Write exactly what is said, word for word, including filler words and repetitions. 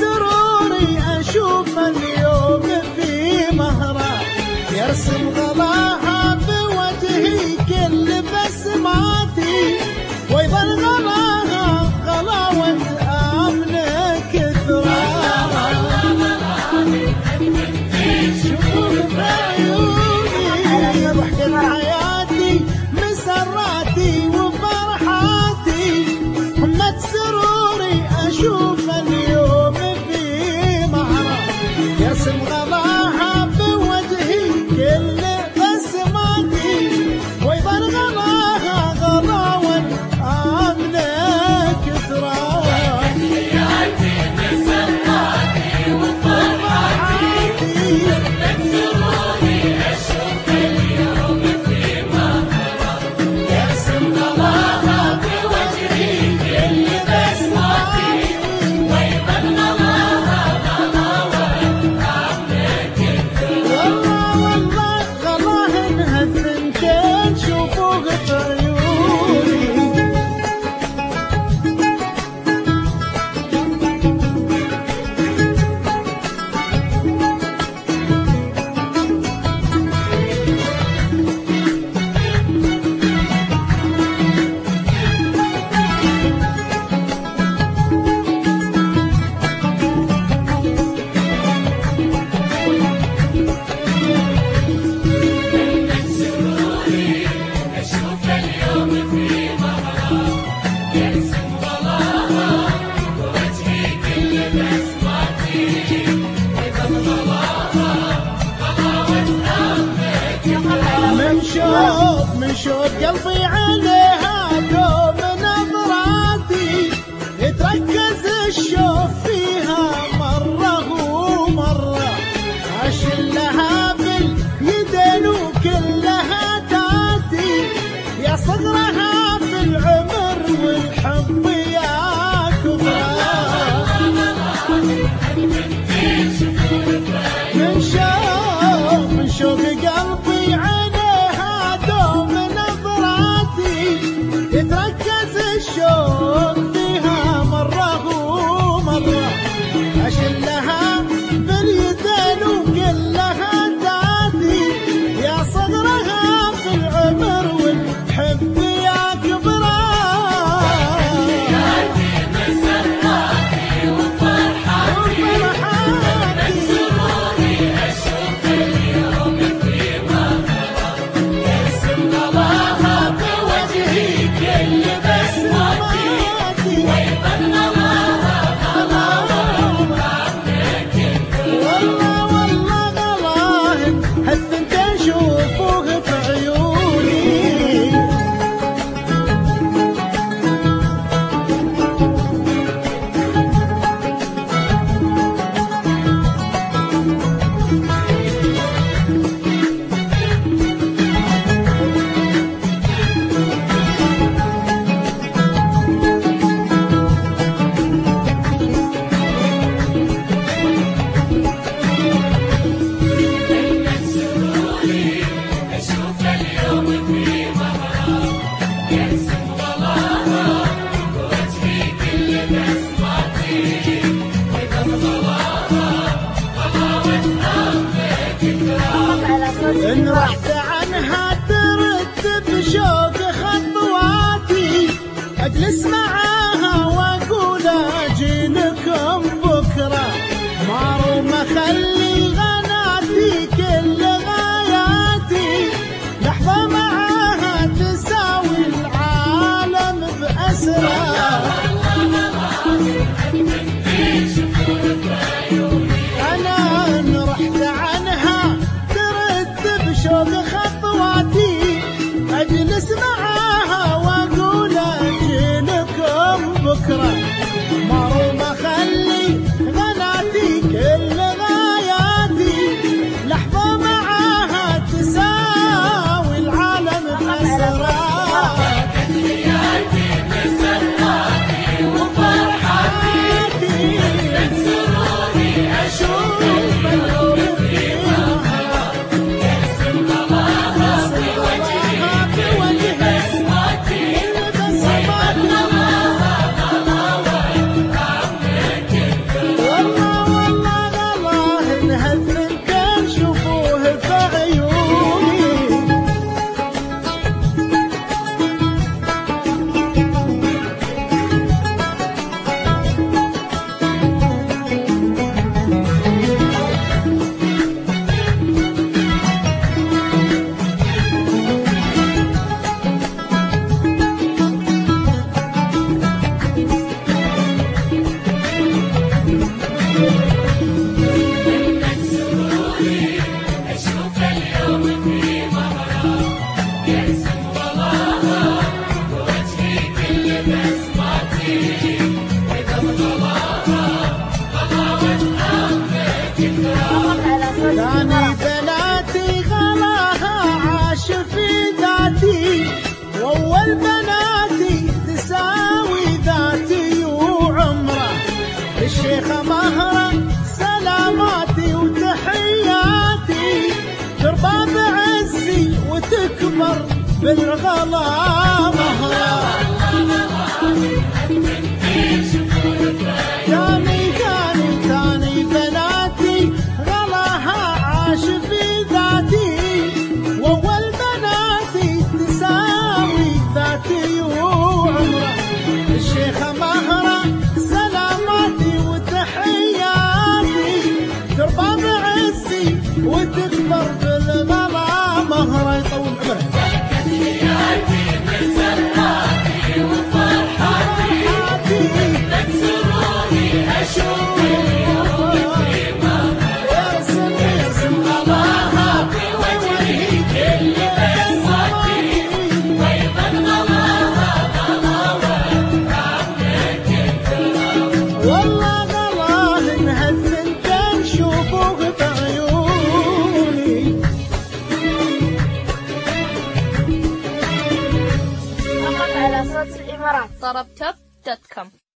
سروري أشوف اليوم في مهرة يرسم غلاها بوجهي كل بسماتي ويظل غلاها غلاوة أمن كثرة شوف بعيوني ضحكة حياتي مسراتي وفرحاتي همة سروري أشوف اليوم في مهرة يرسم غلاها بوجهي كل بسماتي ويظل غلاها غلاوة آمنة كثرة حياتي مسراتي وفرحاتي همة سروري أشوف اليوم في مهرة يرسم غلاها بوجهي كل بسماتي ويظل غلاها غلاوة آمنة كثرة والله والله غلاهن هالثنتين شوفوه بعيوني أشوف اليوم في مهرة يرسم غلاها بوجهي كل بسماتي ويظل غلاها غلاوة آمنة كثرة من شوف من شوف قلبي عليها دوم نظراتي يتركز الشوف فيها مرة ومرة أشلها باليدين وكلها تاتي يا صغرها في العمر والحب يا كبرى من شوف من شوف قلبي عليها دوم نظراتي يتركز الشوق فيها مرة ومرة أشلها باليدين وكلها تاتي يا صغرها في العمر والحب يا كبرى حياتي مسراتي وفرحاتي همة سروري أشوف اليوم في مهرة يرسم غلاها بوجهي كل بسماتي ويظل غلاها غلاوة آمنة كثرة والله والله غلاهن هالثنتين شوفوه بعيوني أشوف اليوم في مهرة يرسم غلاها بوجهي كل بسماتي ويظل غلاها غلاوة آمنة كثرة إن رحت عنها ترد بشوق خطواتي أجلس معاها وأقول أجي لكم بكرة معروم أخلي غناتي كل غاياتي لحظة معاها تساوي العالم بأسرى أنا إن رحت عنها ترد بشوق خطواتي أجلس معاها وأقول أجي لكم والبنات تساوي ذاتي وعمره. الشيخة مهرة سلاماتي وتحياتي، تربى بعزي وتكبر بالغلا مهرة. تاني تاني تاني بناتي غلاها عاش في ذاتي، وأول بناتي تساوي ذاتي وعمره. الشيخة مهرة سلاماتي وتحياتي، تربى بعزي وتكبر بالغلا مهرة. يطول عمرها. والله غلاه انها الثنتين شوفوه بعيوني. فقط على صوت الإمارات. طرب توب دوت كوم.